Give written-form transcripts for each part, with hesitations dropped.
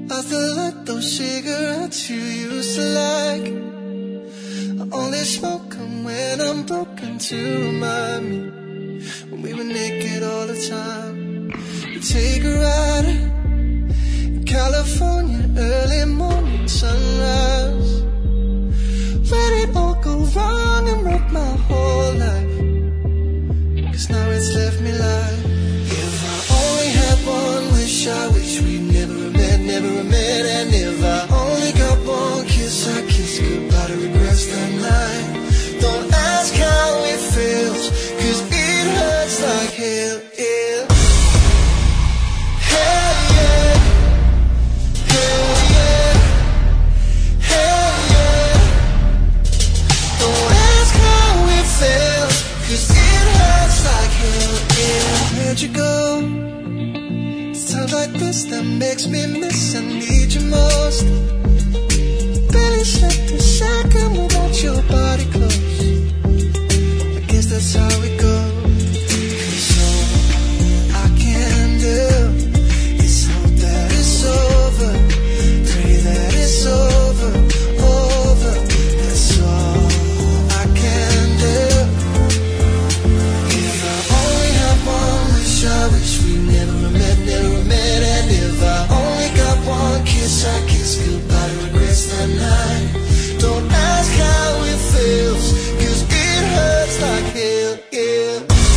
I still like those cigarettes you used to like. I only smoke them when I'm broken to remind me when we were naked all the time. We take a ride in California, early morning sunrise. Where it all go wrong and wreck my whole life, 'cause now it's left me like, if I only had one wish, I wish we never met. And if I only got one kiss, I kiss goodbye to regrets that night. Don't ask how it feels, 'cause it hurts like hell, yeah. Hell yeah, hell yeah, hell yeah. Don't ask how it feels, 'cause it hurts like hell, yeah. Where'd you go? Times like this that makes me miss and need you most. Barely slept a second without your body close. I guess that's how it goes. 'Cause all I can do is hope that it's over, pray that it's over, over. That's all I can do. If I only had one wish, I wish we never met. And if I only got one kiss, I kiss goodbye to regrets that night. Don't ask how it feels, 'cause it hurts like hell, yeah.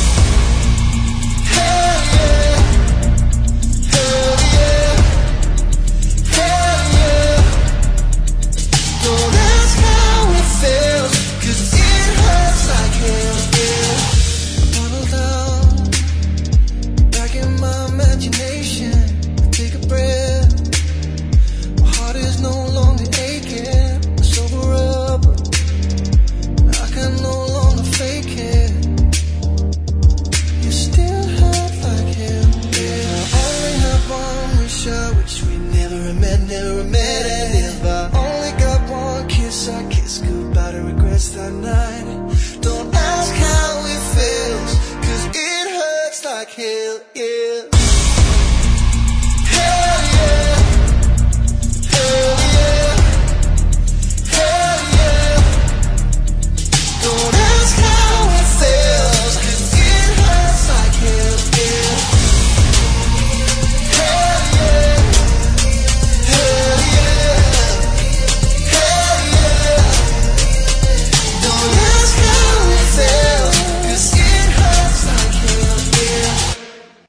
Hell yeah, hell yeah, hell yeah. Don't ask how it feels, 'cause it hurts like hell, yeah. Bottle down, back in my imagination. Take a breath, my heart is no longer aching. I sober up, I can no longer fake it. You still hurt like hell, yeah. I only have one wish, I wish we never met. And if I only got one kiss, I kiss goodbye to regrets that night. Don't ask how it feels, 'cause it hurts like hell, yeah.